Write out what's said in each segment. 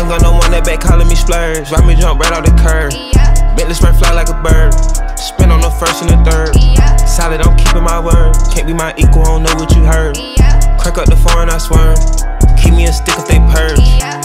Young gun, no one that back calling me splurge. Ride me jump right off the curb. Bentley spray fly like a bird. Spin on the first and the third. Solid, I'm keeping my word. Can't be my equal, I don't know what you heard. Crack up the foreign, I swear. Keep me a stick if they purge.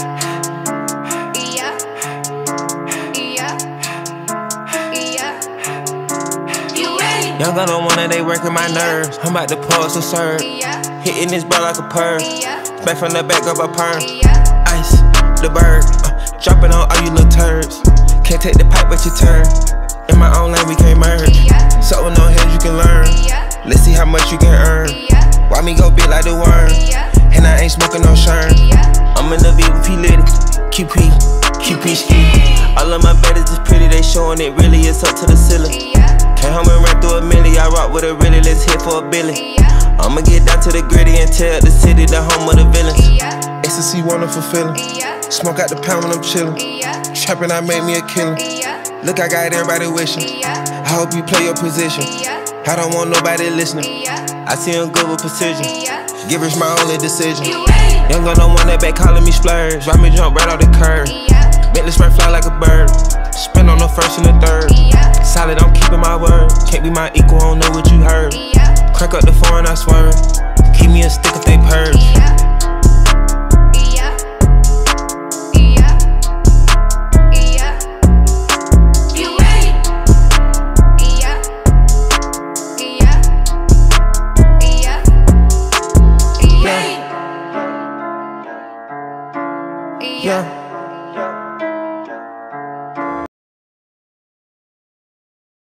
Young gun, no one that they working my nerves. I'm about to pause and serve. Hitting this bar like a perm. Back from the back of a perm. Ice, the bird. Dropping on all you little turds. Can't take the pipe but you turn. In my own lane we can't merge. Something on heads you can learn. Let's see how much you can earn. Why me go big like the worm? And I ain't smoking no shern. I'm in the VIP litty. QP ski. All of my baddies is pretty, they showing it really, it's up to the ceiling. Came home and ran through a milli, I rock with a really, let's hit for a billy. I'ma get down to the gritty and tell the city the home of the villains. Ecstasy, wonderful feeling. Smoke out the pound when I'm chillin'. Trappin', I made me a killer. Look, I got everybody wishing. I hope you play your position. I don't want nobody listening. I see him good with precision. Give us my only decision. Young gun, no one that back calling me splurge. Ride me jump right off the curb. Bentley spray fly like a bird. Spin on the first and the third. Solid, I'm keeping my word. Can't be my equal, I don't know what you heard. Crack up the foreign, I swear. Keep me a stick if they purge.